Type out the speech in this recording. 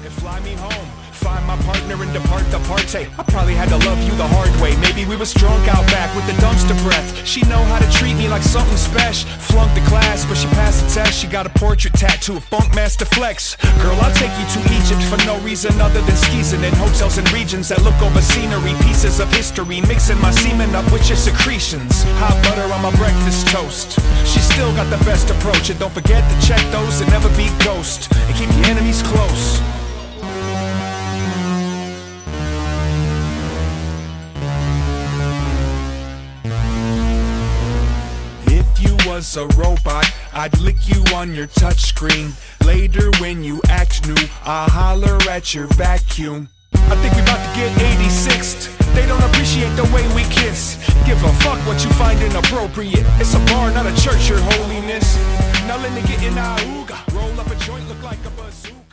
and fly me home. Find my partner and depart the party. I probably had to love you the hard way. Maybe we was drunk out back with the dumpster breath. She know how to treat me like something special. Flunked the class, but she passed the test. She got a portrait tattoo of Funk Master Flex. Girl, I'll take you to Egypt for no reason other than skeezing in hotels and regions that look over scenery. Pieces of history, mixing my semen up with your secretions. Hot butter on my breakfast toast. She still got the best approach. And don't forget to check those and never be ghost. And keep your enemies close. Was a robot, I'd lick you on your touchscreen. Later when you act new, I'll holler at your vacuum. I think we about to get 86th. They don't appreciate the way we kiss. Give a fuck what you find inappropriate. It's a bar, not a church, your holiness. Now let me get in a ooga. Roll up a joint, look like a bazooka.